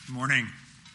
Good morning.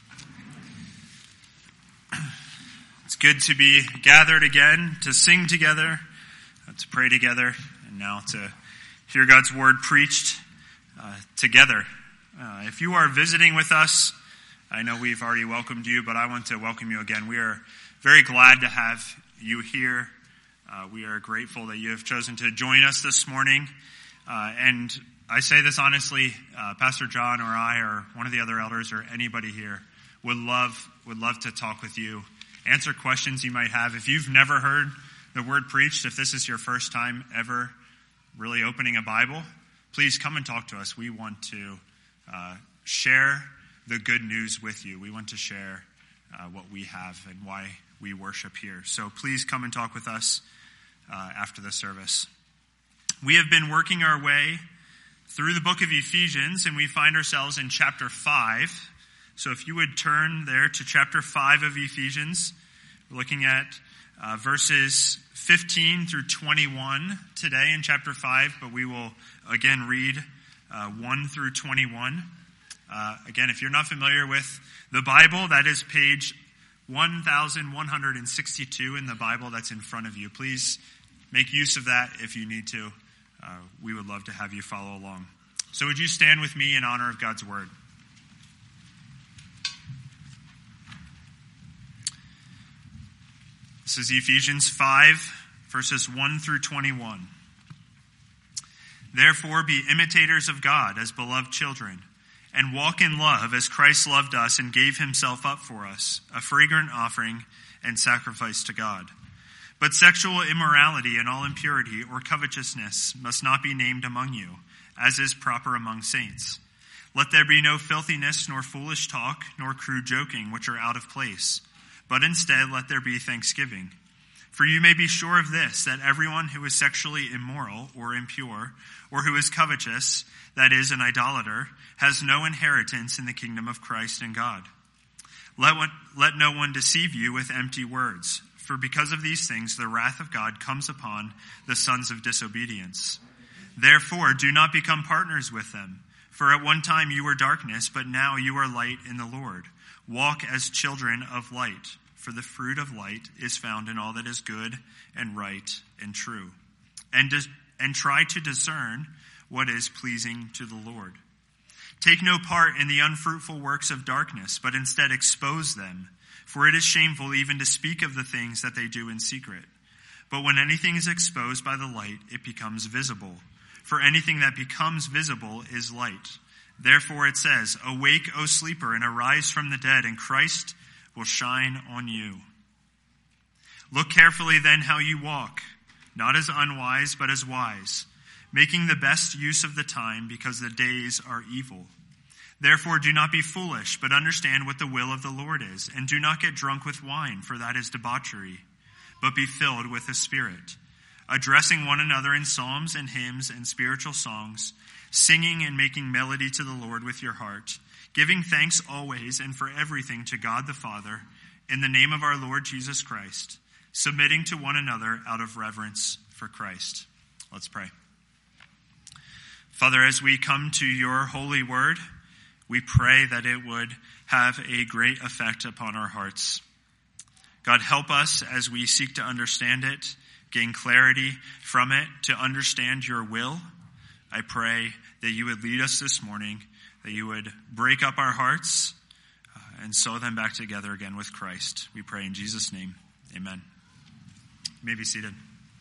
It's good to be gathered again, to sing together, to pray together, and now to hear God's word preached together. If you are visiting with us, I know we've already welcomed you, but I want to welcome you again. We are very glad to have you here. We are grateful that you have chosen to join us this morning. And I say this honestly, Pastor John or I or one of the other elders or anybody here would love to talk with you, answer questions you might have. If you've never heard the word preached, if this is your first time ever really opening a Bible, please come and talk to us. We want to share the good news with you. We want to share what we have and why we worship here. So please come and talk with us after the service. We have been working our way through the book of Ephesians, and we find ourselves in chapter 5. So if you would turn there to chapter 5 of Ephesians, we're looking at verses 15 through 21 today in chapter 5, but we will again read 1 through 21. Again, if you're not familiar with the Bible, that is page 1162 in the Bible that's in front of you. Please make use of that if you need to. We would love to have you follow along. So would you stand with me in honor of God's word? This is Ephesians 5, verses 1 through 21. Therefore be imitators of God as beloved children, and walk in love as Christ loved us and gave himself up for us, a fragrant offering and sacrifice to God. But sexual immorality and all impurity or covetousness must not be named among you, as is proper among saints. Let there be no filthiness, nor foolish talk, nor crude joking, which are out of place. But instead let there be thanksgiving. For you may be sure of this, that everyone who is sexually immoral or impure, or who is covetous, that is, an idolater, has no inheritance in the kingdom of Christ and God. Let no one deceive you with empty words. For because of these things, the wrath of God comes upon the sons of disobedience. Therefore, do not become partners with them. For at one time you were darkness, but now you are light in the Lord. Walk as children of light, for the fruit of light is found in all that is good and right and true. And try to discern what is pleasing to the Lord. Take no part in the unfruitful works of darkness, but instead expose them. For it is shameful even to speak of the things that they do in secret. But when anything is exposed by the light, it becomes visible. For anything that becomes visible is light. Therefore it says, Awake, O sleeper, and arise from the dead, and Christ will shine on you. Look carefully then how you walk, not as unwise, but as wise, making the best use of the time, because the days are evil. Therefore do not be foolish, but understand what the will of the Lord is, and do not get drunk with wine, for that is debauchery, but be filled with the Spirit, addressing one another in psalms and hymns and spiritual songs, singing and making melody to the Lord with your heart, giving thanks always and for everything to God the Father, in the name of our Lord Jesus Christ, submitting to one another out of reverence for Christ. Let's pray. Father, as we come to your holy word, we pray that it would have a great effect upon our hearts. God, help us as we seek to understand it, gain clarity from it, to understand your will. I pray that you would lead us this morning, that you would break up our hearts and sew them back together again with Christ. We pray in Jesus' name. Amen. You may be seated.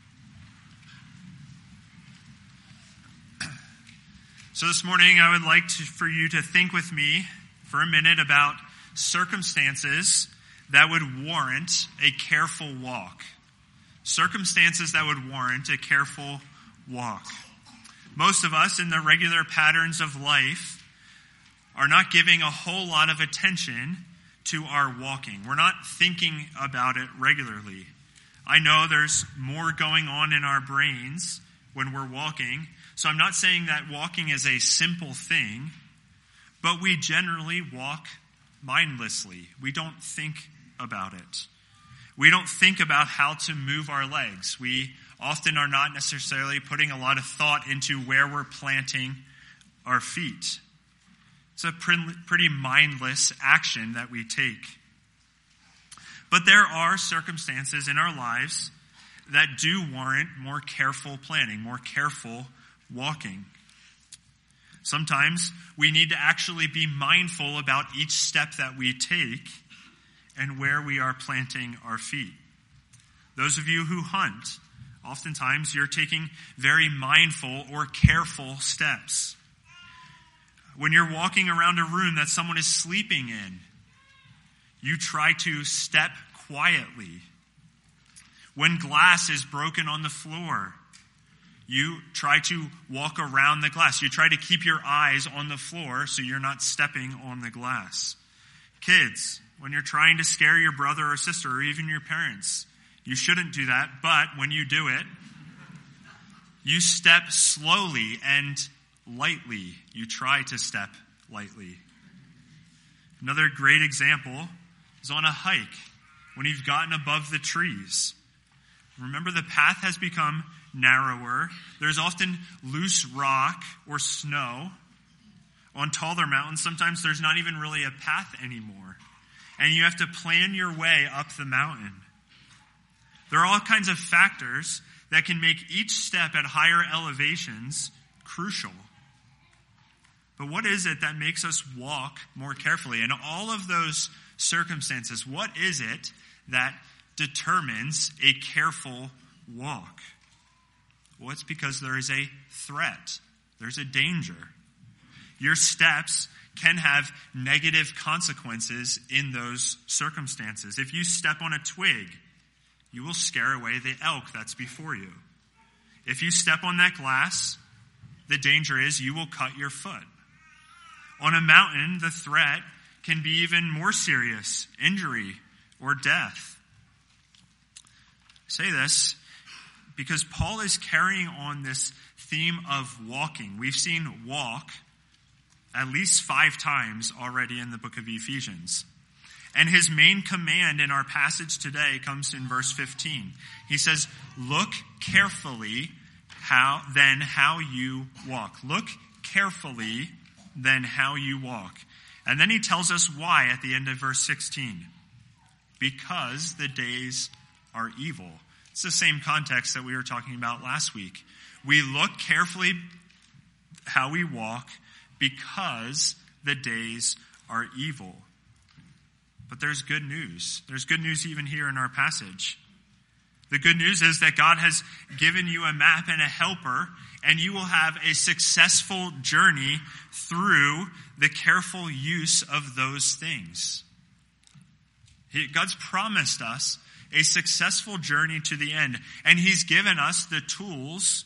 So this morning, I would like for you to think with me for a minute about circumstances that would warrant a careful walk. Circumstances that would warrant a careful walk. Most of us in the regular patterns of life are not giving a whole lot of attention to our walking. We're not thinking about it regularly. I know there's more going on in our brains when we're walking. So I'm not saying that walking is a simple thing, but we generally walk mindlessly. We don't think about it. We don't think about how to move our legs. We often are not necessarily putting a lot of thought into where we're planting our feet. It's a pretty mindless action that we take. But there are circumstances in our lives that do warrant more careful planning, more careful walking. Sometimes we need to actually be mindful about each step that we take and where we are planting our feet. Those of you who hunt, oftentimes you're taking very mindful or careful steps. When you're walking around a room that someone is sleeping in, you try to step quietly. When glass is broken on the floor, you try to walk around the glass. You try to keep your eyes on the floor so you're not stepping on the glass. Kids, when you're trying to scare your brother or sister or even your parents, you shouldn't do that, but when you do it, you step slowly and lightly. You try to step lightly. Another great example is on a hike, when you've gotten above the trees. Remember, the path has become narrower. There's often loose rock or snow. On taller mountains, sometimes there's not even really a path anymore. And you have to plan your way up the mountain. There are all kinds of factors that can make each step at higher elevations crucial. But what is it that makes us walk more carefully? In all of those circumstances, what is it that determines a careful walk? Well, it's because there is a threat. There's a danger. Your steps can have negative consequences in those circumstances. If you step on a twig, you will scare away the elk that's before you. If you step on that glass, the danger is you will cut your foot. On a mountain, the threat can be even more serious, injury or death. I say this because Paul is carrying on this theme of walking. We've seen walk at least 5 times already in the book of Ephesians. And his main command in our passage today comes in verse 15. He says, look carefully how you walk. Look carefully then how you walk. And then he tells us why at the end of verse 16. Because the days are evil. It's the same context that we were talking about last week. We look carefully how we walk because the days are evil. But there's good news. There's good news even here in our passage. The good news is that God has given you a map and a helper, and you will have a successful journey through the careful use of those things. God's promised us a successful journey to the end, and he's given us the tools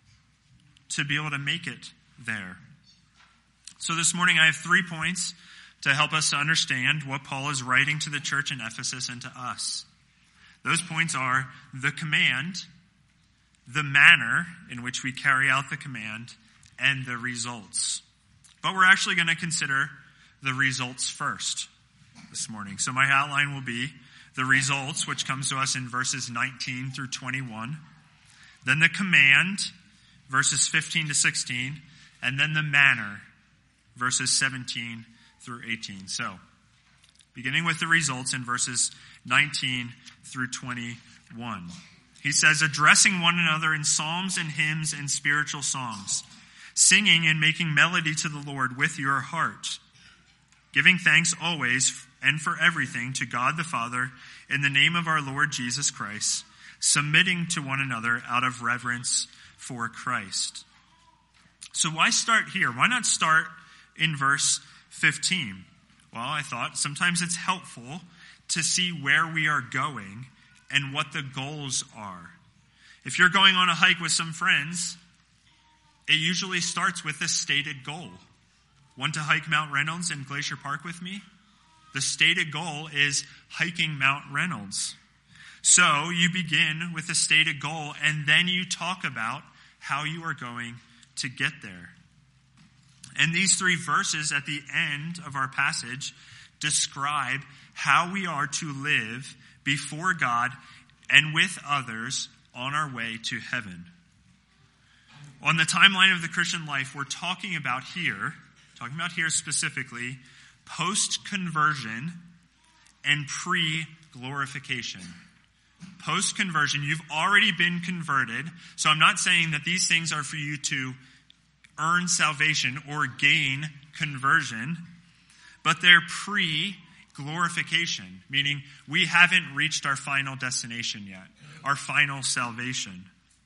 to be able to make it there. So this morning I have 3 points to help us to understand what Paul is writing to the church in Ephesus and to us. Those points are the command, the manner in which we carry out the command, and the results. But we're actually going to consider the results first this morning. So my outline will be the results, which comes to us in verses 19 through 21. Then the command, verses 15 to 16. And then the manner, verses 17 through 18. So, beginning with the results in verses 19 through 21. He says, addressing one another in psalms and hymns and spiritual songs, singing and making melody to the Lord with your heart, giving thanks always and for everything to God the Father in the name of our Lord Jesus Christ, submitting to one another out of reverence for Christ. So why start here? Why not start in verse 15? Well, I thought sometimes it's helpful to see where we are going and what the goals are. If you're going on a hike with some friends, it usually starts with a stated goal. Want to hike Mount Reynolds in Glacier Park with me? The stated goal is hiking Mount Reynolds. So you begin with a stated goal, and then you talk about how you are going to get there. And these 3 verses at the end of our passage describe how we are to live before God and with others on our way to heaven. On the timeline of the Christian life, we're talking about talking about here specifically, post-conversion and pre-glorification. Post-conversion, you've already been converted, so I'm not saying that these things are for you to earn salvation or gain conversion, but they're pre-glorification, meaning we haven't reached our final destination yet, our final salvation.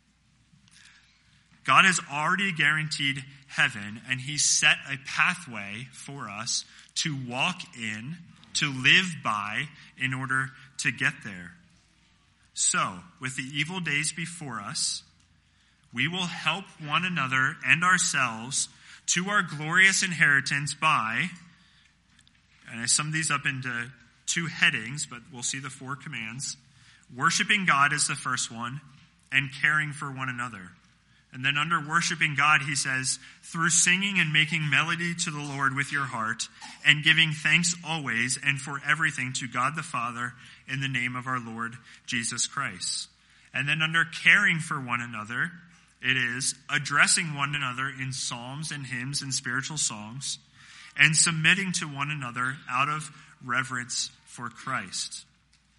God has already guaranteed heaven, and He set a pathway for us to walk in, to live by, in order to get there. So, with the evil days before us, we will help one another and ourselves to our glorious inheritance by, and I sum these up into 2 headings, but we'll see the 4 commands. Worshiping God is the first one, and caring for one another. And then under worshiping God, he says, through singing and making melody to the Lord with your heart, and giving thanks always and for everything to God the Father in the name of our Lord Jesus Christ. And then under caring for one another, it is addressing one another in psalms and hymns and spiritual songs, and submitting to one another out of reverence for Christ.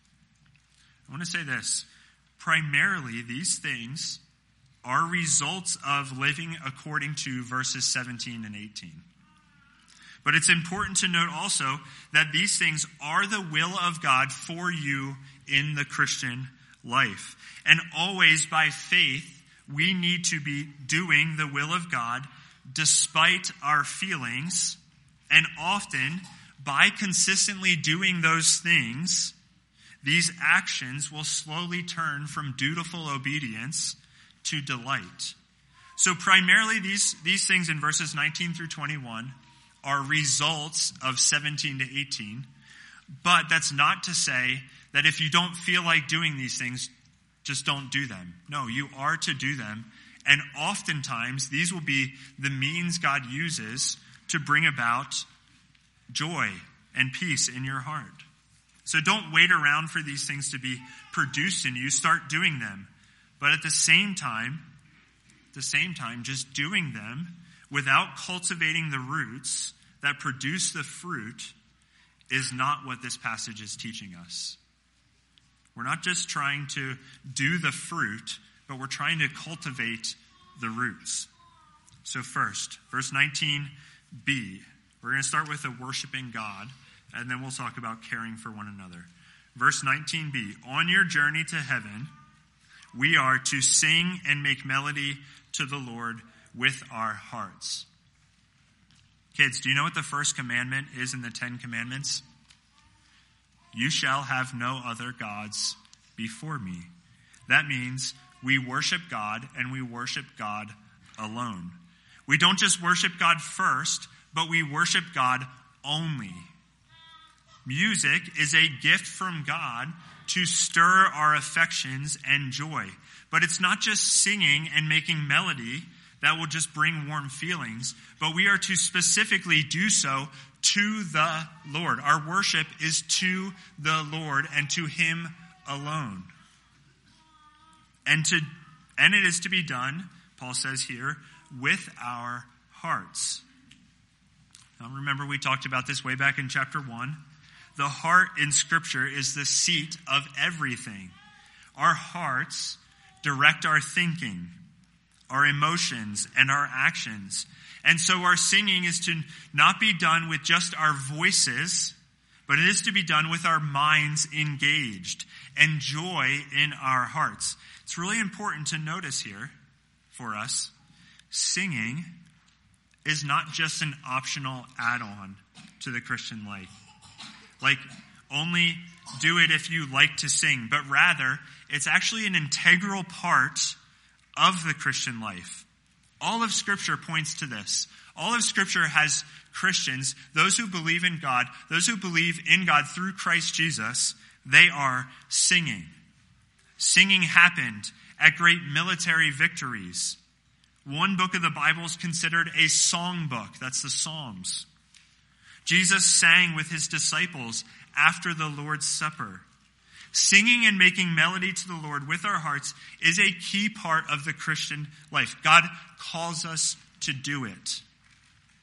I want to say this. Primarily, these things are results of living according to verses 17 and 18. But it's important to note also that these things are the will of God for you in the Christian life. And always by faith, we need to be doing the will of God despite our feelings. And often, by consistently doing those things, these actions will slowly turn from dutiful obedience to delight. So primarily these things in verses 19 through 21 are results of 17 to 18. But that's not to say that if you don't feel like doing these things, just don't do them. No, you are to do them. And oftentimes these will be the means God uses to bring about joy and peace in your heart. So don't wait around for these things to be produced in you. Start doing them. But at the same time, just doing them without cultivating the roots that produce the fruit is not what this passage is teaching us. We're not just trying to do the fruit, but we're trying to cultivate the roots. So first, verse 19b, we're going to start with the worshiping God, and then we'll talk about caring for one another. Verse 19b, on your journey to heaven, we are to sing and make melody to the Lord with our hearts. Kids, do you know what the first commandment is in the 10 Commandments? You shall have no other gods before me. That means we worship God and we worship God alone. We don't just worship God first, but we worship God only. Music is a gift from God to stir our affections and joy. But it's not just singing and making melody that will just bring warm feelings, but we are to specifically do so to the Lord. Our worship is to the Lord and to Him alone. And it is to be done, Paul says here, with our hearts. Now remember, we talked about this way back in chapter 1. The heart in Scripture is the seat of everything. Our hearts direct our thinking, our emotions, and our actions. And so our singing is to not be done with just our voices, but it is to be done with our minds engaged and joy in our hearts. It's really important to notice here for us, singing is not just an optional add-on to the Christian life. Like, only do it if you like to sing, but rather, it's actually an integral part of the Christian life. All of Scripture points to this. All of Scripture has Christians, those who believe in God, those who believe in God through Christ Jesus, they are singing. Singing happened at great military victories. One book of the Bible is considered a song book. That's the Psalms. Jesus sang with his disciples after the Lord's Supper. Singing and making melody to the Lord with our hearts is a key part of the Christian life. God calls us to do it.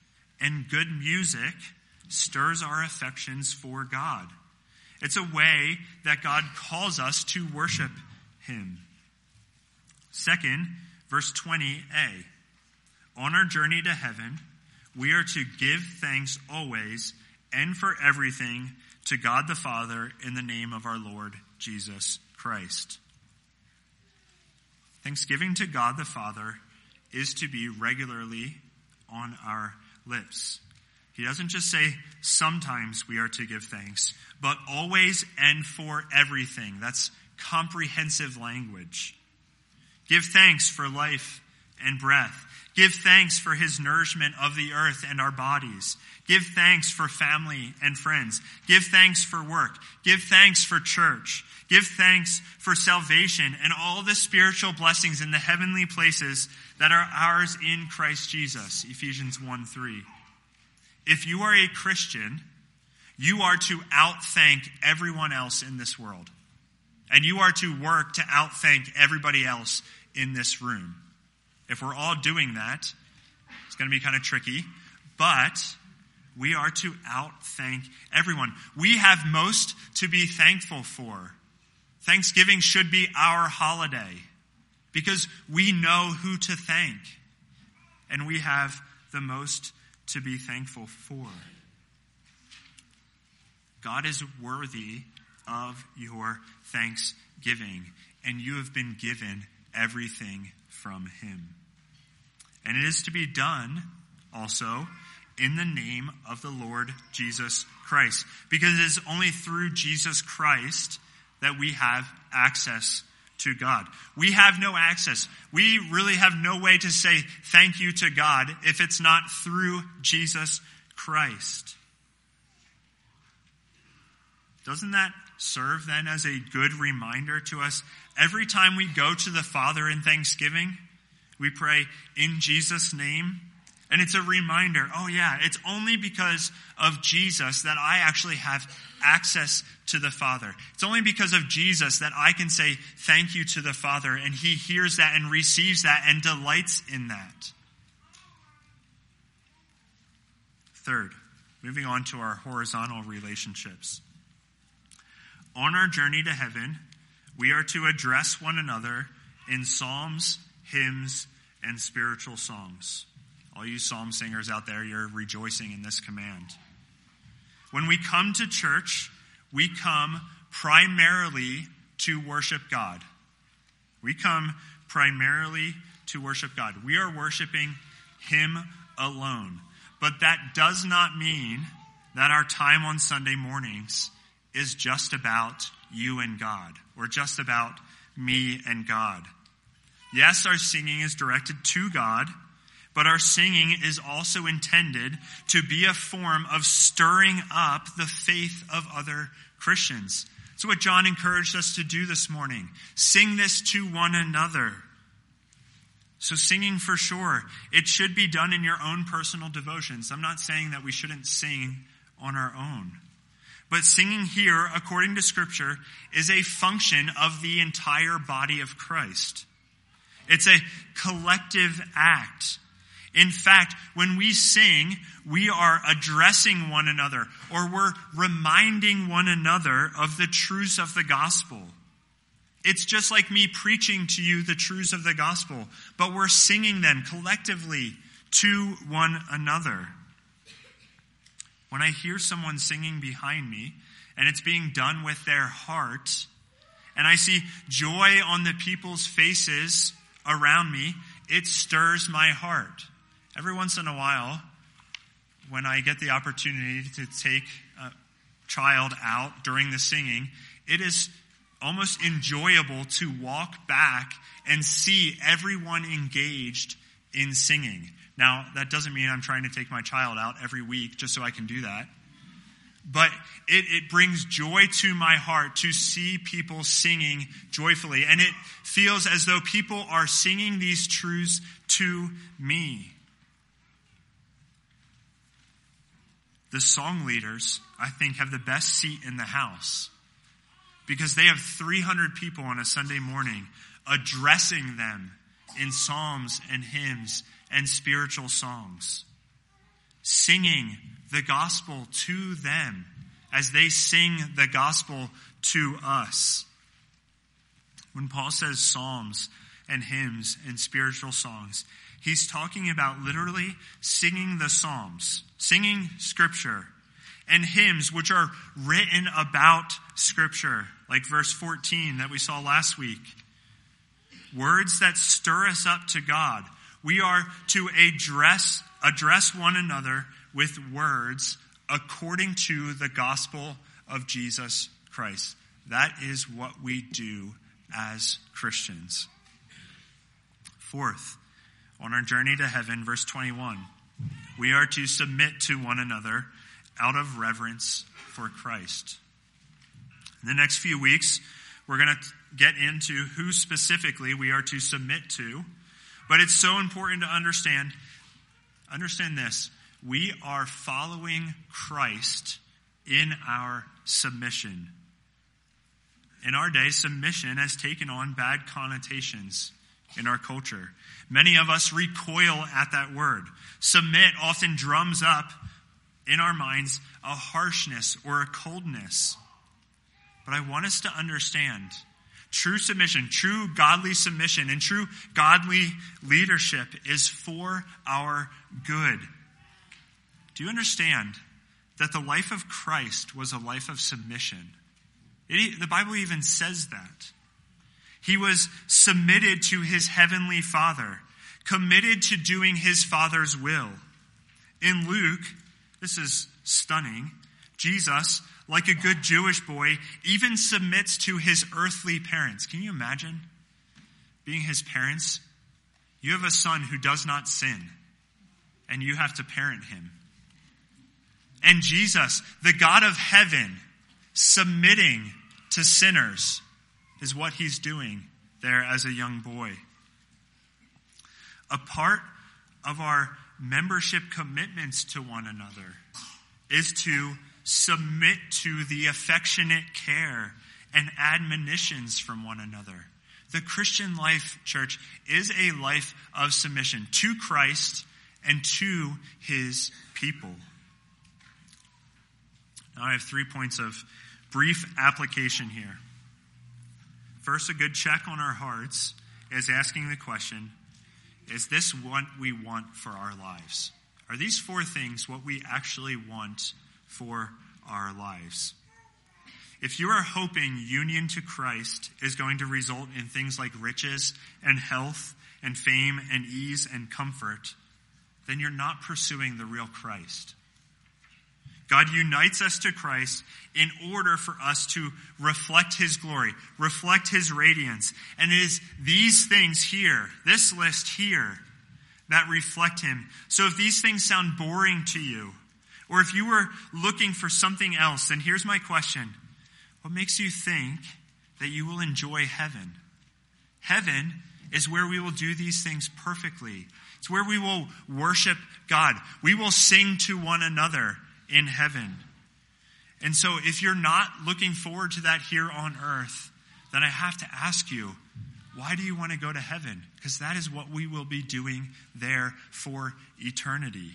and good music stirs our affections for God. It's a way that God calls us to worship him. Second, verse 20a. On our journey to heaven, we are to give thanks always and for everything to God the Father in the name of our Lord Jesus Christ. Thanksgiving to God the Father is to be regularly on our lips. He doesn't just say sometimes we are to give thanks, but always and for everything. That's comprehensive language. Give thanks for life and breath. Give thanks for his nourishment of the earth and our bodies. Give thanks for family and friends. Give thanks for work. Give thanks for church. Give thanks for salvation and all the spiritual blessings in the heavenly places that are ours in Christ Jesus. Ephesians 1:3. If you are a Christian, you are to outthank everyone else in this world. And you are to work to outthank everybody else in this room. If we're all doing that, it's going to be kind of tricky, but we are to outthank everyone. We have most to be thankful for. Thanksgiving should be our holiday because we know who to thank, and we have the most to be thankful for. God is worthy of your thanksgiving, and you have been given everything from him. And it is to be done also in the name of the Lord Jesus Christ, because it is only through Jesus Christ that we have access to God. We have no access. We really have no way to say thank you to God if it's not through Jesus Christ. Doesn't that serve then as a good reminder to us? Every time we go to the Father in thanksgiving, we pray in Jesus' name. And it's a reminder, oh yeah, it's only because of Jesus that I actually have access to the Father. It's only because of Jesus that I can say thank you to the Father, and he hears that and receives that and delights in that. Third, moving on to our horizontal relationships. On our journey to heaven, we are to address one another in psalms, hymns, and spiritual songs. All you psalm singers out there, you're rejoicing in this command. When we come to church, we come primarily to worship God. We come primarily to worship God. We are worshiping him alone. But that does not mean that our time on Sunday mornings is just about you and God, or just about me and God. Yes, our singing is directed to God, but our singing is also intended to be a form of stirring up the faith of other Christians. That's what John encouraged us to do this morning. Sing this to one another. So singing for sure, it should be done in your own personal devotions. I'm not saying that we shouldn't sing on our own. But singing here, according to Scripture, is a function of the entire body of Christ. It's a collective act. In fact, when we sing, we are addressing one another, or we're reminding one another of the truths of the gospel. It's just like me preaching to you the truths of the gospel, but we're singing them collectively to one another. When I hear someone singing behind me, and it's being done with their heart, and I see joy on the people's faces around me, it stirs my heart. Every once in a while, when I get the opportunity to take a child out during the singing, it is almost enjoyable to walk back and see everyone engaged in singing. Now, that doesn't mean I'm trying to take my child out every week just so I can do that. But it brings joy to my heart to see people singing joyfully. And it feels as though people are singing these truths to me. The song leaders, I think, have the best seat in the house because they have 300 people on a Sunday morning addressing them in psalms and hymns and spiritual songs. singing the gospel to them as they sing the gospel to us. When Paul says psalms and hymns and spiritual songs, he's talking about literally singing the psalms, singing scripture, and hymns which are written about scripture, like verse 14 that we saw last week. Words that stir us up to God. We are to address one another with words according to the gospel of Jesus Christ. That is what we do as Christians. Fourth, on our journey to heaven, verse 21, we are to submit to one another out of reverence for Christ. In the next few weeks, we're going to get into who specifically we are to submit to, but it's so important to understand this. We are following Christ in our submission. In our day, submission has taken on bad connotations in our culture. Many of us recoil at that word. Submit often drums up in our minds a harshness or a coldness. But I want us to understand true submission, true godly submission, and true godly leadership is for our good. Do you understand that the life of Christ was a life of submission? The Bible even says that. He was submitted to his heavenly Father, committed to doing his Father's will. In Luke, this is stunning, Jesus, like a good Jewish boy, even submits to his earthly parents. Can you imagine being his parents? You have a son who does not sin, and you have to parent him. And Jesus, the God of heaven, submitting to sinners is what he's doing there as a young boy. A part of our membership commitments to one another is to submit to the affectionate care and admonitions from one another. The Christian life, church, is a life of submission to Christ and to his people. Now I have 3 points of brief application here. First, a good check on our hearts is asking the question, is this what we want for our lives? Are these 4 things what we actually want for our lives? If you are hoping union to Christ is going to result in things like riches and health and fame and ease and comfort, then you're not pursuing the real Christ. God unites us to Christ in order for us to reflect his glory, reflect his radiance. And it is these things here, this list here, that reflect him. So if these things sound boring to you, or if you were looking for something else, then here's my question. What makes you think that you will enjoy heaven? Heaven is where we will do these things perfectly. It's where we will worship God. We will sing to one another in heaven. And so if you're not looking forward to that here on earth, then I have to ask you, why do you want to go to heaven? Because that is what we will be doing there for eternity.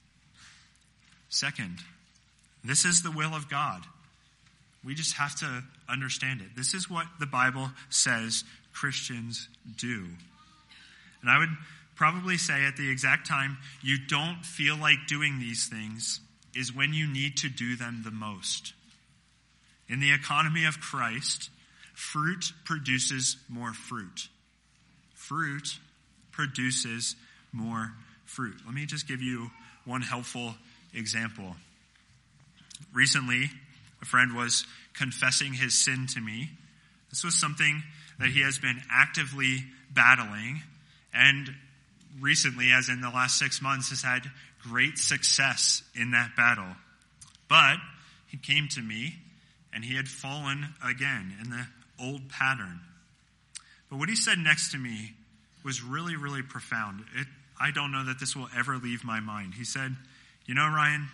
Second, this is the will of God. We just have to understand it. This is what the Bible says Christians do. And I would probably say at the exact time you don't feel like doing these things is when you need to do them the most. In the economy of Christ, fruit produces more fruit. Fruit produces more fruit. Let me just give you one helpful example. Recently, a friend was confessing his sin to me. This was something that he has been actively battling, and recently, as in the last 6 months, has had great success in that battle. But he came to me, and he had fallen again in the old pattern. But what he said next to me was really, really profound. I don't know that this will ever leave my mind. He said, you know, Ryan,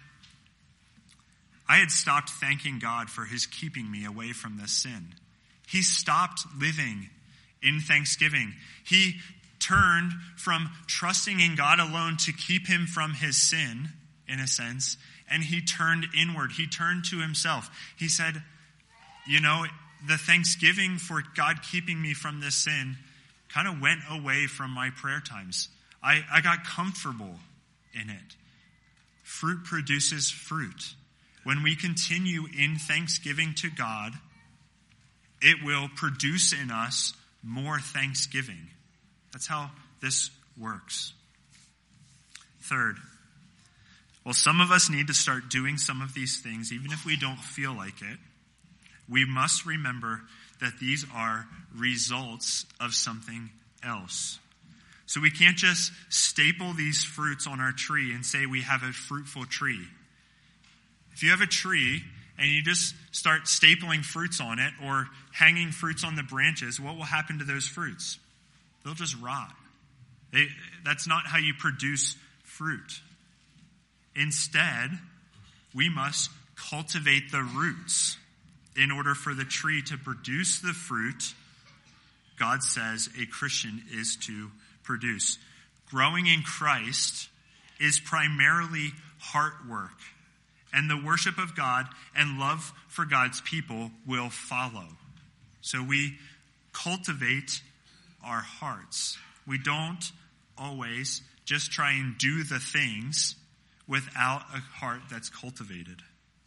I had stopped thanking God for his keeping me away from this sin. He stopped living in thanksgiving. He turned from trusting in God alone to keep him from his sin in a sense, and he turned inward. He turned to himself. He said, the thanksgiving for God keeping me from this sin kind of went away from my prayer times. I got comfortable in it. Fruit produces fruit. When we continue in thanksgiving to God, it will produce in us more thanksgiving. That's how this works. Third, some of us need to start doing some of these things, even if we don't feel like it. We must remember that these are results of something else. So we can't just staple these fruits on our tree and say we have a fruitful tree. If you have a tree and you just start stapling fruits on it or hanging fruits on the branches, what will happen to those fruits? They'll just rot. That's not how you produce fruit. Instead, we must cultivate the roots in order for the tree to produce the fruit God says a Christian is to produce. Growing in Christ is primarily heart work, and the worship of God and love for God's people will follow. So we cultivate our hearts. We don't always just try and do the things without a heart that's cultivated.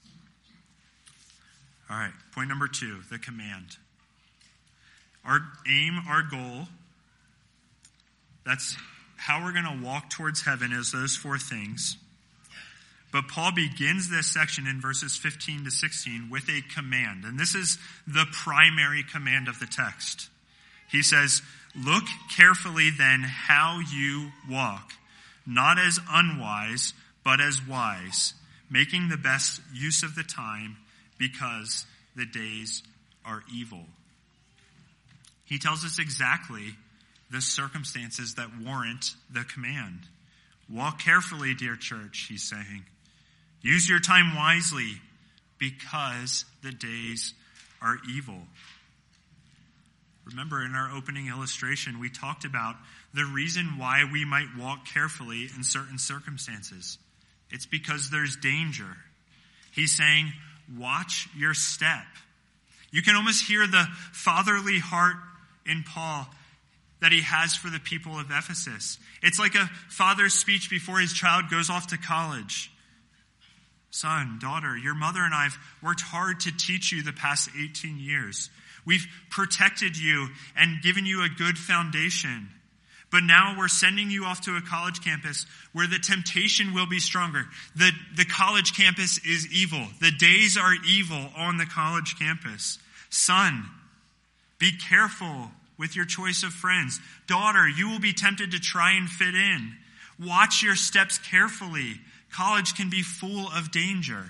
All right, point number 2, the command. Our aim, our goal, that's how we're going to walk towards heaven, is those 4 things. But Paul begins this section in verses 15 to 16 with a command. And this is the primary command of the text. He says, "Look carefully then how you walk, not as unwise, but as wise, making the best use of the time, because the days are evil." He tells us exactly the circumstances that warrant the command. Walk carefully, dear church, he's saying. Use your time wisely, because the days are evil. Remember, in our opening illustration, we talked about the reason why we might walk carefully in certain circumstances. It's because there's danger. He's saying, watch your step. You can almost hear the fatherly heart in Paul that he has for the people of Ephesus. It's like a father's speech before his child goes off to college. Son, daughter, your mother and I have worked hard to teach you the past 18 years. We've protected you and given you a good foundation. But now we're sending you off to a college campus where the temptation will be stronger. The college campus is evil. The days are evil on the college campus. Son, be careful with your choice of friends. Daughter, you will be tempted to try and fit in. Watch your steps carefully. College can be full of danger.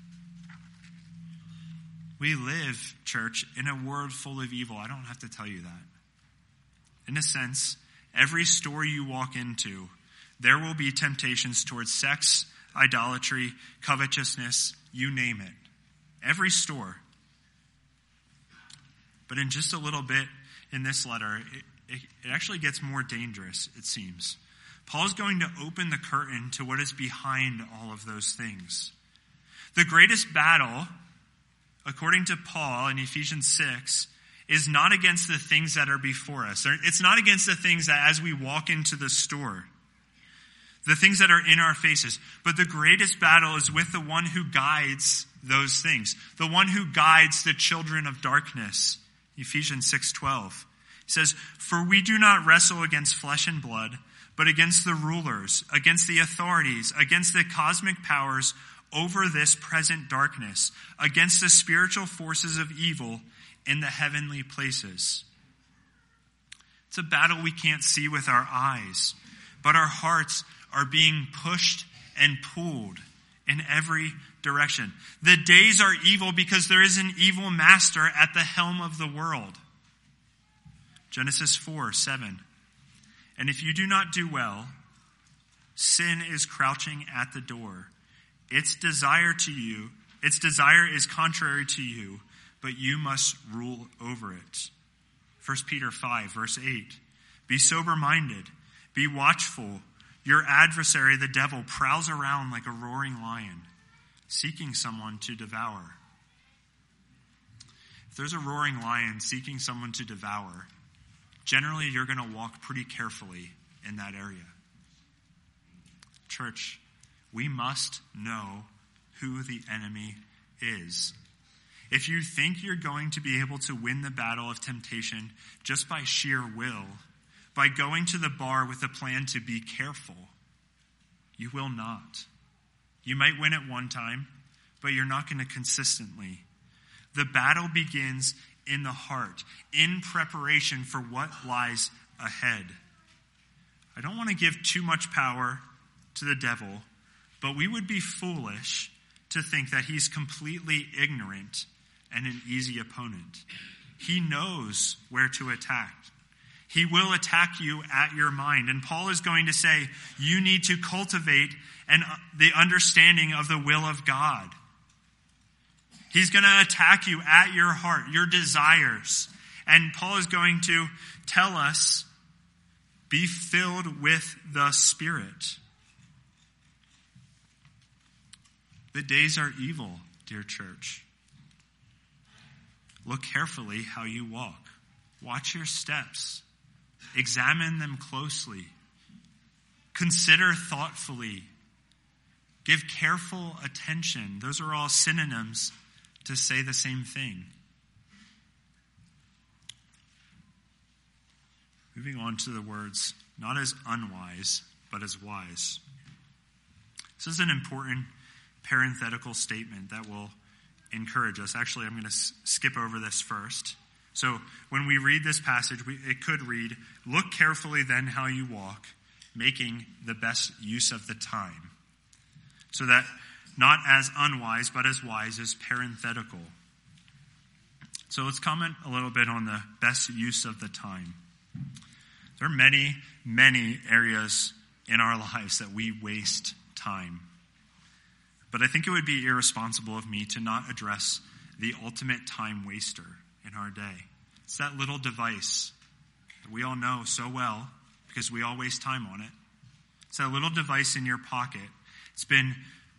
We live, church, in a world full of evil. I don't have to tell you that. In a sense, every store you walk into, there will be temptations towards sex, idolatry, covetousness, you name it. Every store. But in just a little bit in this letter, it actually gets more dangerous, it seems. Paul's going to open the curtain to what is behind all of those things. The greatest battle, according to Paul in Ephesians 6, is not against the things that are before us. It's not against the things that as we walk into the store, the things that are in our faces. But the greatest battle is with the one who guides those things, the one who guides the children of darkness. Ephesians 6:12. He says, "For we do not wrestle against flesh and blood, but against the rulers, against the authorities, against the cosmic powers over this present darkness, against the spiritual forces of evil in the heavenly places." It's a battle we can't see with our eyes, but our hearts are being pushed and pulled in every direction. The days are evil because there is an evil master at the helm of the world. Genesis 4:7. "And if you do not do well, sin is crouching at the door. Its desire is contrary to you, but you must rule over it." 1 Peter 5, verse 8. "Be sober-minded, be watchful. Your adversary, the devil, prowls around like a roaring lion, seeking someone to devour. If there's a roaring lion seeking someone to devour, generally you're going to walk pretty carefully in that area. Church, we must know who the enemy is. If you think you're going to be able to win the battle of temptation just by sheer will, by going to the bar with a plan to be careful, you will not. You might win at one time, but you're not going to consistently. The battle begins in the heart, in preparation for what lies ahead. I don't want to give too much power to the devil, but we would be foolish to think that he's completely ignorant and an easy opponent. He knows where to attack. He will attack you at your mind. And Paul is going to say, you need to cultivate the understanding of the will of God. He's going to attack you at your heart, your desires. And Paul is going to tell us, be filled with the Spirit. The days are evil, dear church. Look carefully how you walk. Watch your steps. Examine them closely. Consider thoughtfully. Give careful attention. Those are all synonyms to say the same thing. Moving on to the words, not as unwise, but as wise. This is an important parenthetical statement that will encourage us. Actually, I'm going to skip over this first. So when we read this passage, it could read, look carefully then how you walk, making the best use of the time. So that not as unwise, but as wise is parenthetical. So let's comment a little bit on the best use of the time. There are many, many areas in our lives that we waste time. But I think it would be irresponsible of me to not address the ultimate time waster in our day. It's that little device that we all know so well because we all waste time on it. It's that little device in your pocket. It's been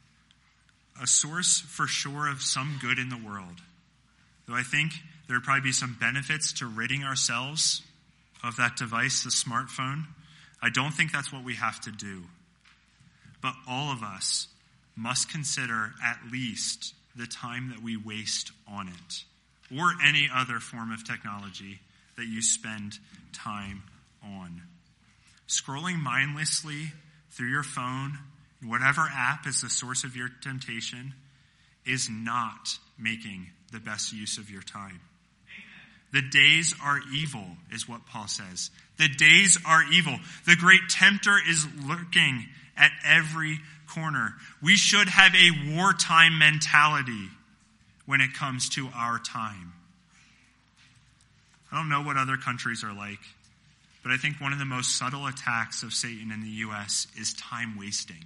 a source for sure of some good in the world. Though I think there would probably be some benefits to ridding ourselves of that device, the smartphone. I don't think that's what we have to do. But all of us must consider at least the time that we waste on it, or any other form of technology that you spend time on. Scrolling mindlessly through your phone, whatever app is the source of your temptation, is not making the best use of your time. The days are evil, is what Paul says. The days are evil. The great tempter is lurking at every corner. We should have a wartime mentality when it comes to our time. I don't know what other countries are like, but I think one of the most subtle attacks of Satan in the U.S. is time wasting.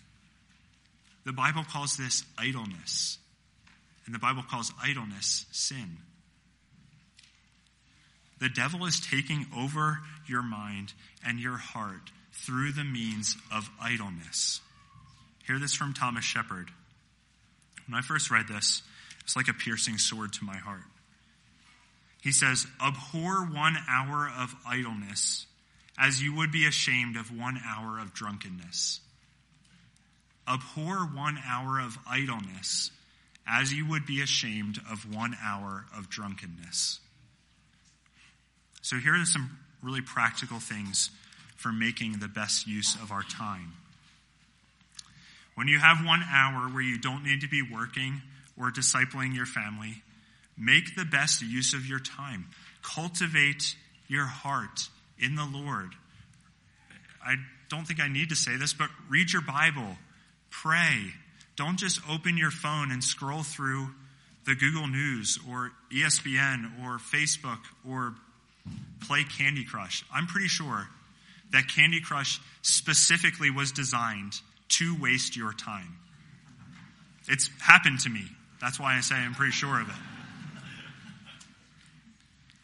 The Bible calls this idleness, and the Bible calls idleness sin. The devil is taking over your mind and your heart through the means of idleness. Hear this from Thomas Shepard. When I first read this, it's like a piercing sword to my heart. He says, abhor 1 hour of idleness as you would be ashamed of 1 hour of drunkenness. Abhor 1 hour of idleness as you would be ashamed of 1 hour of drunkenness. So here are some really practical things for making the best use of our time. When you have 1 hour where you don't need to be working or discipling your family, make the best use of your time. Cultivate your heart in the Lord. I don't think I need to say this, but read your Bible. Pray. Don't just open your phone and scroll through the Google News or ESPN or Facebook or play Candy Crush. I'm pretty sure that Candy Crush specifically was designed to waste your time. It's happened to me. That's why I say I'm pretty sure of it.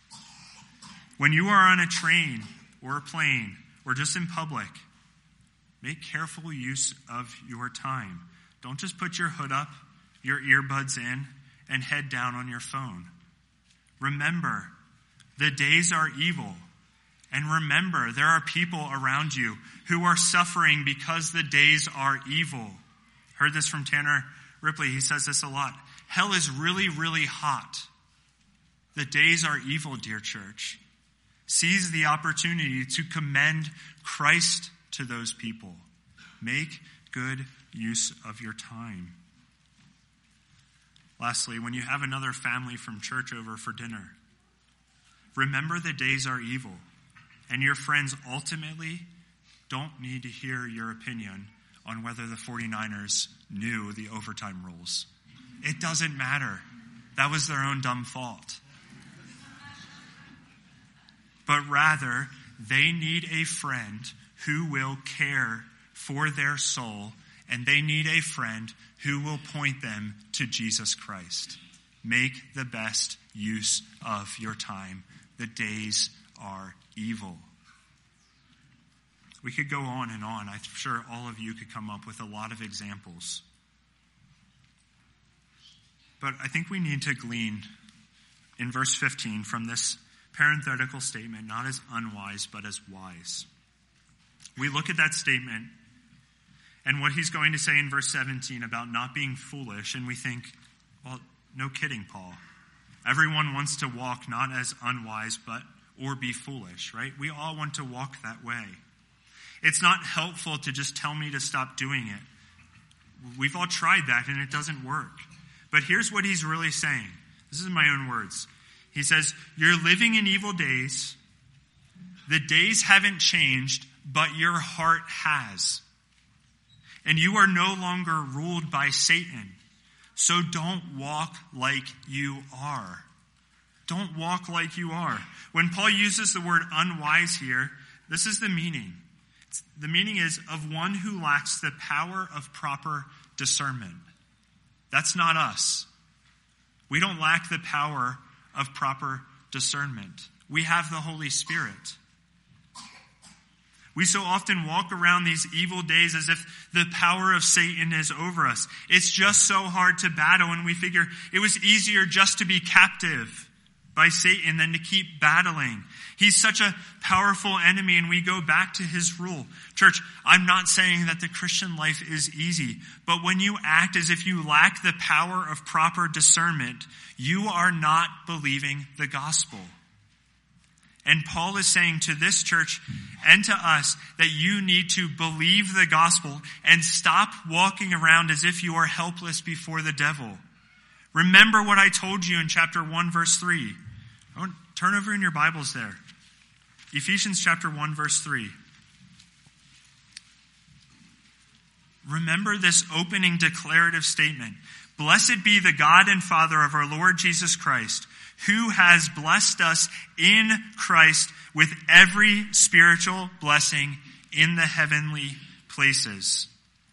When you are on a train or a plane or just in public, Make careful use of your time. Don't just put your hood up, your earbuds in, and head down on your phone. Remember, the days are evil. And remember, there are people around you who are suffering because the days are evil. Heard this from Tanner Ripley. He says this a lot. Hell is really, really hot. The days are evil, dear church. Seize the opportunity to commend Christ to those people. Make good use of your time. Lastly, when you have another family from church over for dinner, remember the days are evil, and your friends ultimately don't need to hear your opinion on whether the 49ers knew the overtime rules. It doesn't matter. That was their own dumb fault. But rather, they need a friend who will care for their soul, and they need a friend who will point them to Jesus Christ. Make the best use of your time. The days are evil. We could go on and on. I'm sure all of you could come up with a lot of examples. But I think we need to glean in verse 15 from this parenthetical statement, not as unwise, but as wise. We look at that statement and what he's going to say in verse 17 about not being foolish, and we think, well, no kidding, Paul. Everyone wants to walk not as unwise, or be foolish, right? We all want to walk that way. It's not helpful to just tell me to stop doing it. We've all tried that and it doesn't work. But here's what he's really saying. This is my own words. He says, you're living in evil days. The days haven't changed, but your heart has. And you are no longer ruled by Satan. So don't walk like you are. Don't walk like you are. When Paul uses the word unwise here, this is the meaning. The meaning is of one who lacks the power of proper discernment. That's not us. We don't lack the power of proper discernment. We have the Holy Spirit. We so often walk around these evil days as if the power of Satan is over us. It's just so hard to battle, and we figure it was easier just to be captive by Satan than to keep battling. He's such a powerful enemy, and we go back to his rule. Church, I'm not saying that the Christian life is easy, but when you act as if you lack the power of proper discernment, you are not believing the gospel. And Paul is saying to this church and to us that you need to believe the gospel and stop walking around as if you are helpless before the devil. Remember what I told you in chapter 1, verse 3. Turn over in your Bibles there. Ephesians chapter 1, verse 3. Remember this opening declarative statement. Blessed be the God and Father of our Lord Jesus Christ, who has blessed us in Christ with every spiritual blessing in the heavenly places.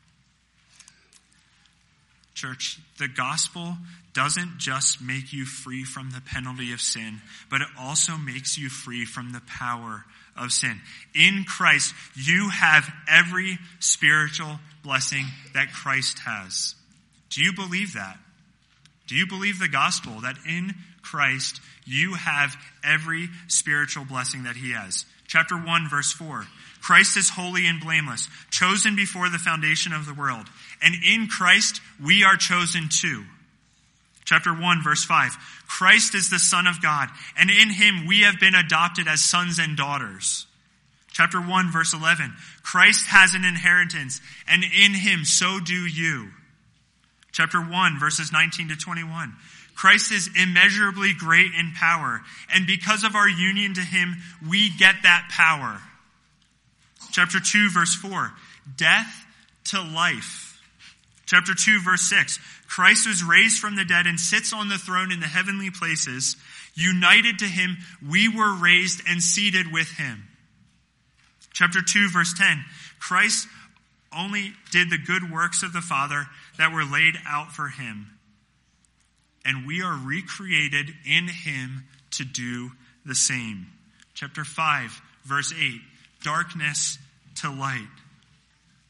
Church, the gospel doesn't just make you free from the penalty of sin, but it also makes you free from the power of sin. In Christ, you have every spiritual blessing that Christ has. Do you believe that? Do you believe the gospel that in Christ you have every spiritual blessing that he has? Chapter 1, verse 4. Christ is holy and blameless, chosen before the foundation of the world. And in Christ we are chosen too. Chapter 1, verse 5. Christ is the Son of God, and in him we have been adopted as sons and daughters. Chapter 1, verse 11. Christ has an inheritance, and in him so do you. Chapter 1, verses 19 to 21. Christ is immeasurably great in power, and because of our union to him, we get that power. Chapter 2, verse 4. Death to life. Chapter 2, verse 6. Christ was raised from the dead and sits on the throne in the heavenly places. United to him, we were raised and seated with him. Chapter 2, verse 10. Christ only did the good works of the Father that were laid out for him. And we are recreated in him to do the same. Chapter 5, verse 8. Darkness to light.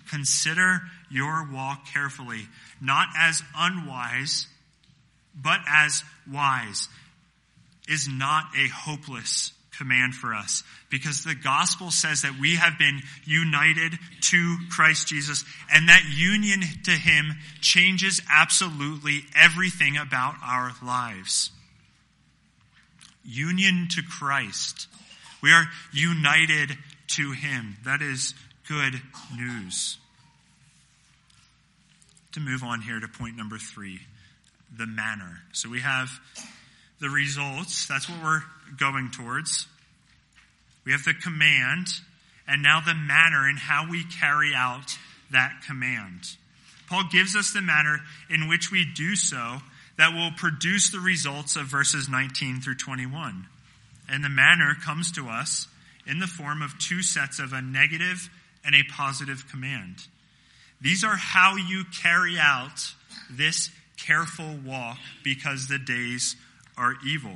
consider your walk carefully, not as unwise, but as wise, is not a hopeless command for us, because the gospel says that we have been united to Christ Jesus, and that union to him changes absolutely everything about our lives. Union to Christ. We are united to him. That is good news. To move on here to point number 3, the manner. So we have the results. That's what we're going towards. We have the command, and now the manner in how we carry out that command. Paul gives us the manner in which we do so that will produce the results of verses 19 through 21. And the manner comes to us in the form of 2 sets of a negative and a positive command. These are how you carry out this careful walk, because the days are evil.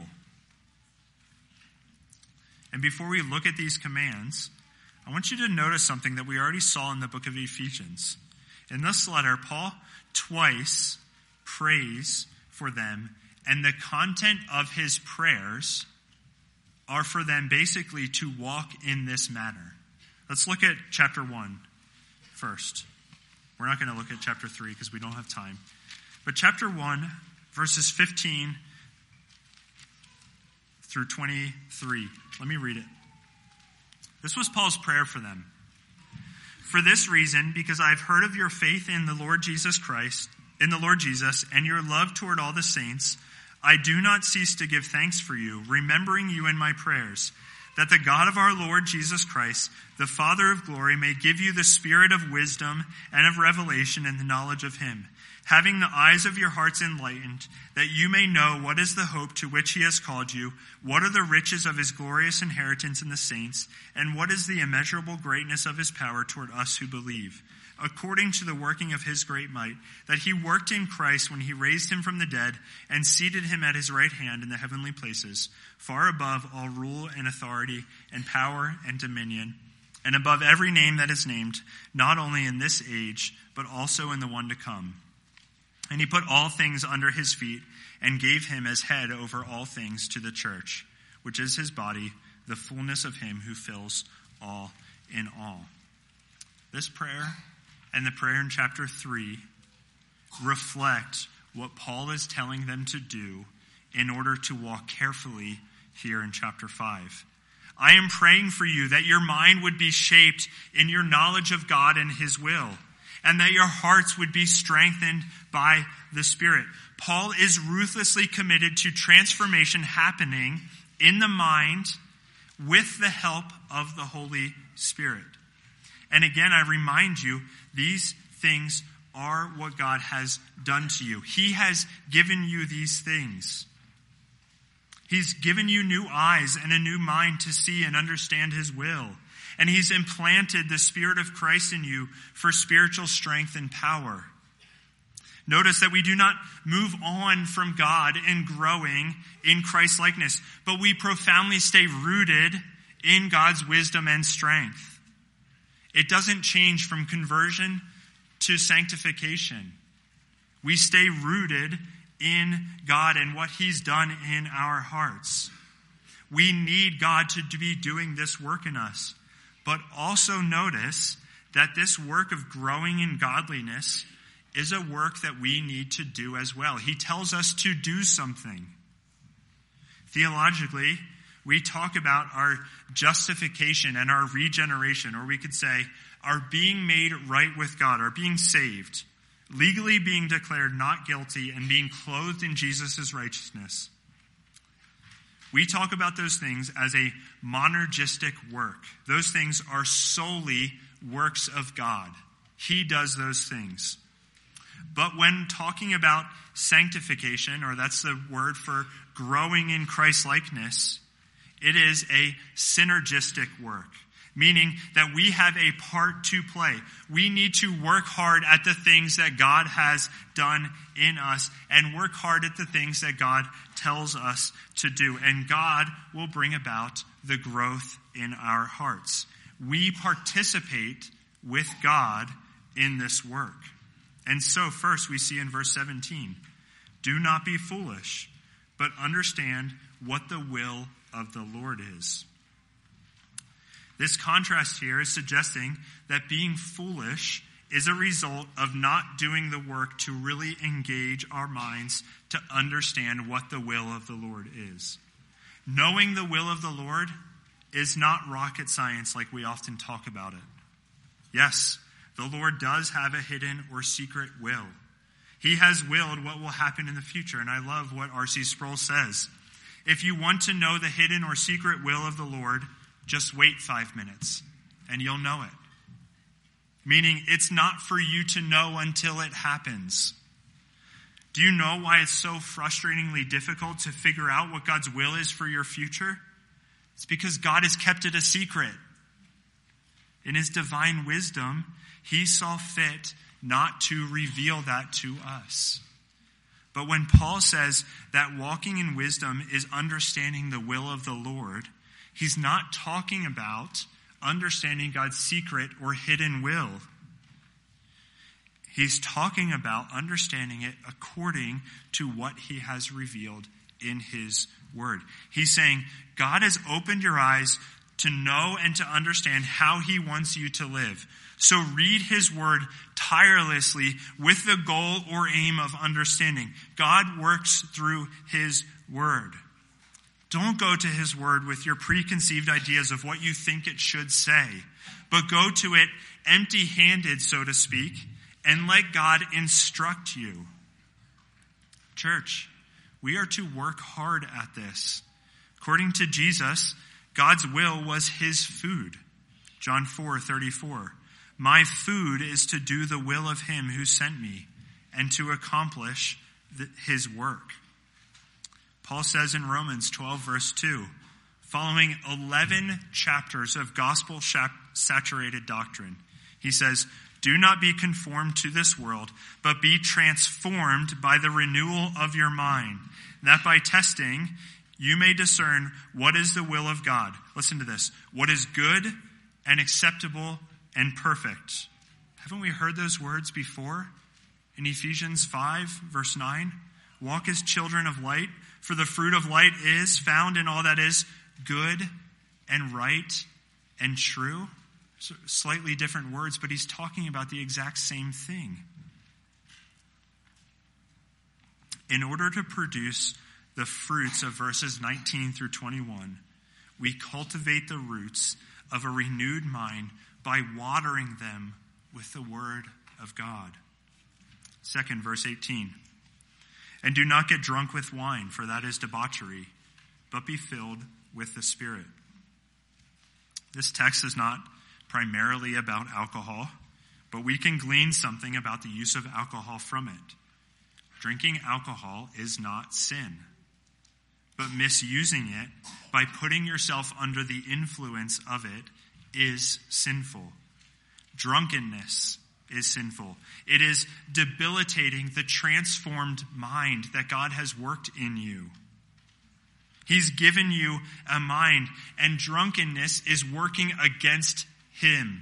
And before we look at these commands, I want you to notice something that we already saw in the book of Ephesians. In this letter, Paul twice prays for them, and the content of his prayers are for them basically to walk in this manner. Let's look at chapter 1 first. We're not going to look at chapter 3 because we don't have time. But chapter 1, verses 15 through 23. Let me read it. This was Paul's prayer for them. For this reason, because I've heard of your faith in the Lord Jesus Christ, in the Lord Jesus, and your love toward all the saints, I do not cease to give thanks for you, remembering you in my prayers, that the God of our Lord Jesus Christ, the Father of glory, may give you the spirit of wisdom and of revelation in the knowledge of him, having the eyes of your hearts enlightened, that you may know what is the hope to which he has called you, what are the riches of his glorious inheritance in the saints, and what is the immeasurable greatness of his power toward us who believe, according to the working of his great might, that he worked in Christ when he raised him from the dead and seated him at his right hand in the heavenly places, far above all rule and authority and power and dominion, and above every name that is named, not only in this age, but also in the one to come. And he put all things under his feet and gave him as head over all things to the church, which is his body, the fullness of him who fills all in all. This prayer and the prayer in chapter 3 reflect what Paul is telling them to do in order to walk carefully here in chapter 5. I am praying for you that your mind would be shaped in your knowledge of God and his will, and that your hearts would be strengthened by the Spirit. Paul is ruthlessly committed to transformation happening in the mind with the help of the Holy Spirit. And again, I remind you, these things are what God has done to you. He has given you these things. He's given you new eyes and a new mind to see and understand his will. And he's implanted the Spirit of Christ in you for spiritual strength and power. Notice that we do not move on from God in growing in Christ's likeness, but we profoundly stay rooted in God's wisdom and strength. It doesn't change from conversion to sanctification. We stay rooted in God and what he's done in our hearts. We need God to be doing this work in us. But also notice that this work of growing in godliness is a work that we need to do as well. He tells us to do something. Theologically, we talk about our justification and our regeneration, or we could say our being made right with God, our being saved, legally being declared not guilty and being clothed in Jesus' righteousness. We talk about those things as a monergistic work. Those things are solely works of God. He does those things. But when talking about sanctification, or that's the word for growing in Christ-likeness, it is a synergistic work, meaning that we have a part to play. We need to work hard at the things that God has done in us and work hard at the things that God tells us to do. And God will bring about the growth in our hearts. We participate with God in this work. And so first we see in verse 17, do not be foolish, but understand what the will of the Lord is. This contrast here is suggesting that being foolish is a result of not doing the work to really engage our minds to understand what the will of the Lord is. Knowing the will of the Lord is not rocket science like we often talk about it. Yes, the Lord does have a hidden or secret will. He has willed what will happen in the future, and I love what R.C. Sproul says. If you want to know the hidden or secret will of the Lord, just wait 5 minutes, and you'll know it. Meaning, it's not for you to know until it happens. Do you know why it's so frustratingly difficult to figure out what God's will is for your future? It's because God has kept it a secret. In his divine wisdom, he saw fit not to reveal that to us. But when Paul says that walking in wisdom is understanding the will of the Lord, he's not talking about understanding God's secret or hidden will. He's talking about understanding it according to what he has revealed in his word. He's saying, God has opened your eyes to know and to understand how he wants you to live. So read his word tirelessly with the goal or aim of understanding. God works through his word. Don't go to his word with your preconceived ideas of what you think it should say, but go to it empty-handed, so to speak, and let God instruct you. Church, we are to work hard at this. According to Jesus, God's will was his food. John 4:34. My food is to do the will of him who sent me and to accomplish his work. Paul says in Romans 12 verse 2, following 11 chapters of gospel-saturated doctrine, he says, do not be conformed to this world, but be transformed by the renewal of your mind, that by testing you may discern what is the will of God. Listen to this. What is good and acceptable and perfect. Haven't we heard those words before? In Ephesians 5 verse 9, walk as children of light, for the fruit of light is found in all that is good and right and true. So slightly different words, but he's talking about the exact same thing. In order to produce the fruits of verses 19 through 21, we cultivate the roots of a renewed mind by watering them with the word of God. Second, verse 18. And do not get drunk with wine, for that is debauchery, but be filled with the Spirit. This text is not primarily about alcohol, but we can glean something about the use of alcohol from it. Drinking alcohol is not sin, but misusing it by putting yourself under the influence of it is sinful. Drunkenness is sinful. It is debilitating the transformed mind that God has worked in you. He's given you a mind, and drunkenness is working against him.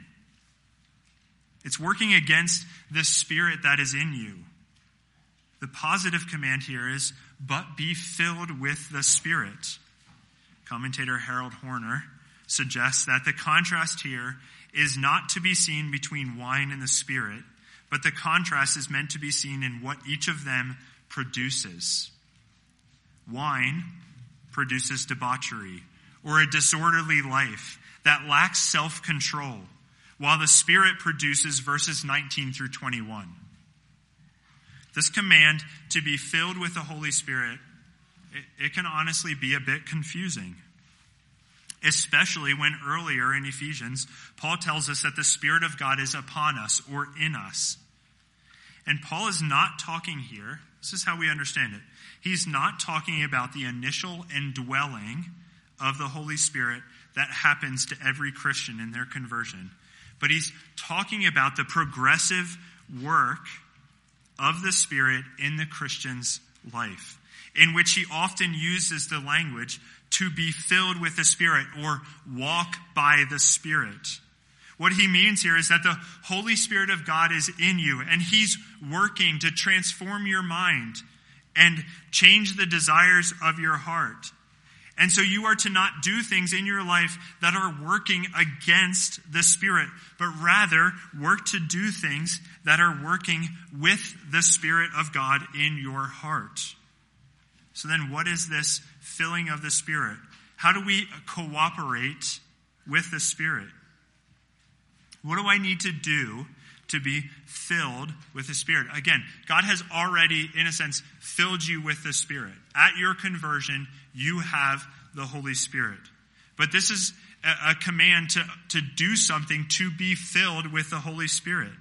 It's working against the Spirit that is in you. The positive command here is, but be filled with the Spirit. Commentator Harold Horner suggests that the contrast here is not to be seen between wine and the Spirit, but the contrast is meant to be seen in what each of them produces. Wine produces debauchery or a disorderly life that lacks self-control, while the Spirit produces verses 19 through 21. This command to be filled with the Holy Spirit, it can honestly be a bit confusing. Especially when earlier in Ephesians, Paul tells us that the Spirit of God is upon us or in us. And Paul is not talking here, this is how we understand it. He's not talking about the initial indwelling of the Holy Spirit that happens to every Christian in their conversion. But he's talking about the progressive work of the Spirit in the Christian's life, in which he often uses the language to be filled with the Spirit or walk by the Spirit. What he means here is that the Holy Spirit of God is in you, and he's working to transform your mind and change the desires of your heart. And so you are to not do things in your life that are working against the Spirit, but rather work to do things that are working with the Spirit of God in your heart. So then what is this filling of the Spirit? How do we cooperate with the Spirit? What do I need to do to be filled with the Spirit? Again, God has already, in a sense, filled you with the Spirit. At your conversion, you have the Holy Spirit. But this is a command to do something to be filled with the Holy Spirit.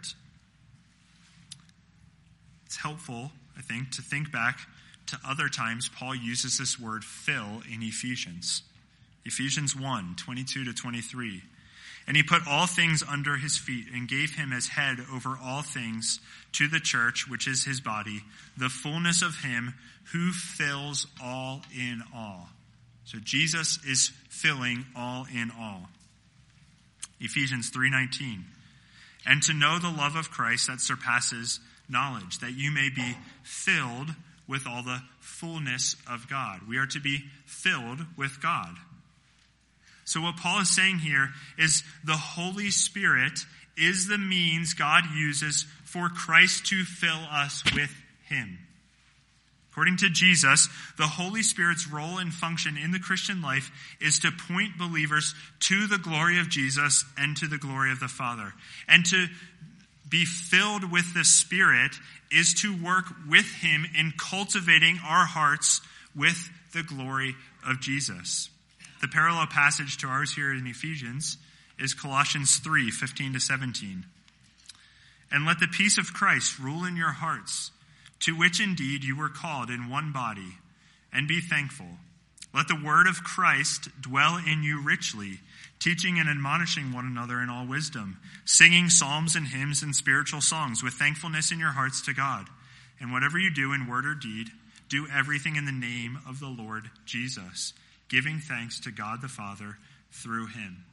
It's helpful, I think, to think back to other times Paul uses this word fill in Ephesians. Ephesians 1, 22 to 23. And he put all things under his feet and gave him as head over all things to the church, which is his body, the fullness of him who fills all in all. So Jesus is filling all in all. Ephesians 3:19. And to know the love of Christ that surpasses knowledge, that you may be filled with all the fullness of God. We are to be filled with God. So what Paul is saying here is the Holy Spirit is the means God uses for Christ to fill us with him. According to Jesus, the Holy Spirit's role and function in the Christian life is to point believers to the glory of Jesus and to the glory of the Father. And to be filled with the Spirit is to work with him in cultivating our hearts with the glory of Jesus. The parallel passage to ours here in Ephesians is Colossians 3, 15 to 17. And let the peace of Christ rule in your hearts, to which indeed you were called in one body, and be thankful. Let the word of Christ dwell in you richly, teaching and admonishing one another in all wisdom, singing psalms and hymns and spiritual songs with thankfulness in your hearts to God. And whatever you do in word or deed, do everything in the name of the Lord Jesus, giving thanks to God the Father through him.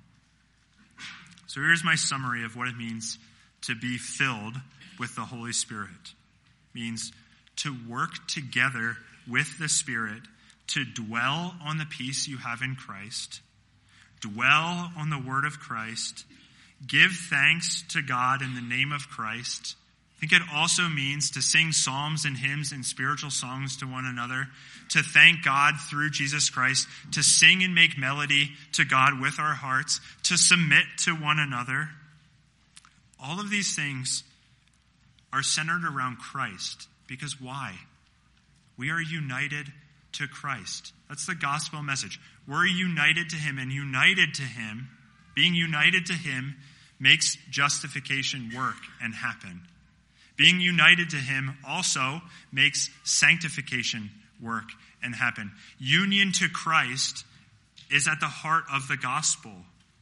So here's my summary of what it means to be filled with the Holy Spirit. It means to work together with the Spirit to dwell on the peace you have in Christ, dwell on the word of Christ, give thanks to God in the name of Christ. I think it also means to sing psalms and hymns and spiritual songs to one another, to thank God through Jesus Christ, to sing and make melody to God with our hearts, to submit to one another. All of these things are centered around Christ. Because why? We are united to Christ. That's the gospel message. We're united to him, and united to him, being united to him, makes justification work and happen. Being united to him also makes sanctification work and happen. Union to Christ is at the heart of the gospel.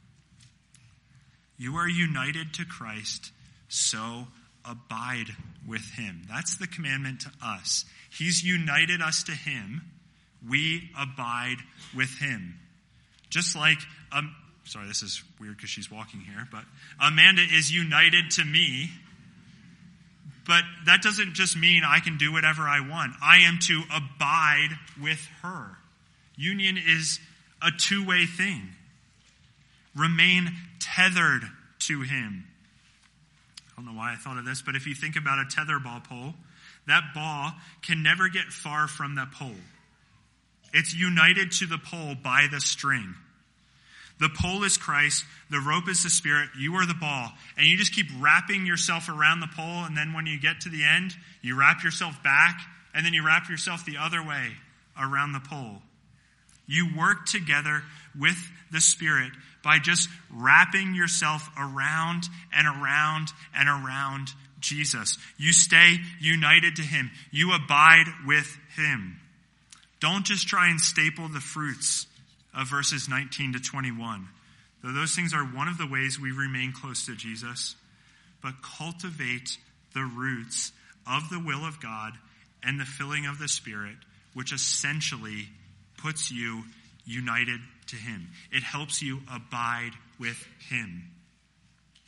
You are united to Christ, so abide with him. That's the commandment to us. He's united us to him. We abide with him. Just like, sorry, this is weird because she's walking here, but Amanda is united to me. But that doesn't just mean I can do whatever I want. I am to abide with her. Union is a two-way thing. Remain tethered to him. I don't know why I thought of this, but if you think about a tetherball pole, that ball can never get far from that pole. It's united to the pole by the string. The pole is Christ, the rope is the Spirit, you are the ball. And you just keep wrapping yourself around the pole, and then when you get to the end, you wrap yourself back, and then you wrap yourself the other way around the pole. You work together with the Spirit by just wrapping yourself around and around and around Jesus. You stay united to him. You abide with him. Don't just try and staple the fruits of verses 19 to 21. Though those things are one of the ways we remain close to Jesus, but cultivate the roots of the will of God and the filling of the Spirit, which essentially puts you united to him. It helps you abide with him.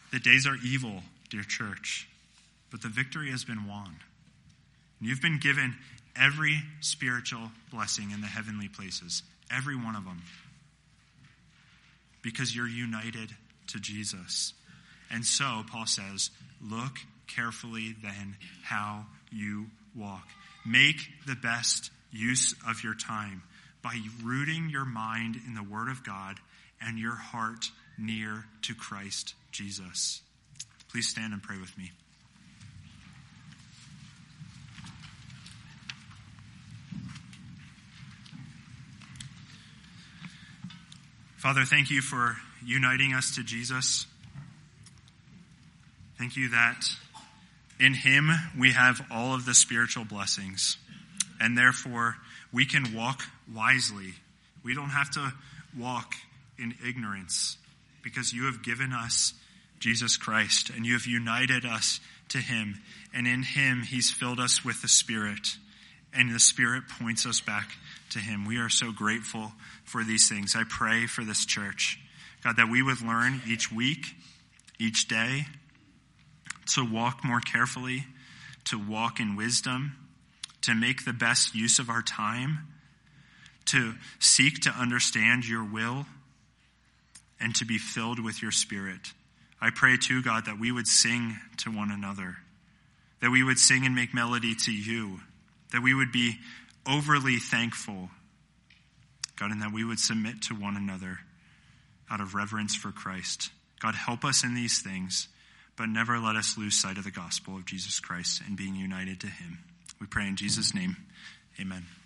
The days are evil, dear church, but the victory has been won. And you've been given every spiritual blessing in the heavenly places, every one of them, because you're united to Jesus. And so, Paul says, look carefully then how you walk. Make the best use of your time by rooting your mind in the Word of God and your heart near to Christ Jesus. Please stand and pray with me. Father, thank you for uniting us to Jesus. Thank you that in him we have all of the spiritual blessings, and therefore we can walk wisely. We don't have to walk in ignorance because you have given us Jesus Christ and you have united us to him, and in him he's filled us with the Spirit, and the Spirit points us back to him. We are so grateful for these things. I pray for this church, God, that we would learn each week, each day, to walk more carefully, to walk in wisdom, to make the best use of our time, to seek to understand your will, and to be filled with your Spirit. I pray too, God, that we would sing to one another, that we would sing and make melody to you, that we would be overly thankful, God, and that we would submit to one another out of reverence for Christ. God, help us in these things, but never let us lose sight of the gospel of Jesus Christ and being united to him. We pray in Jesus' name. Amen.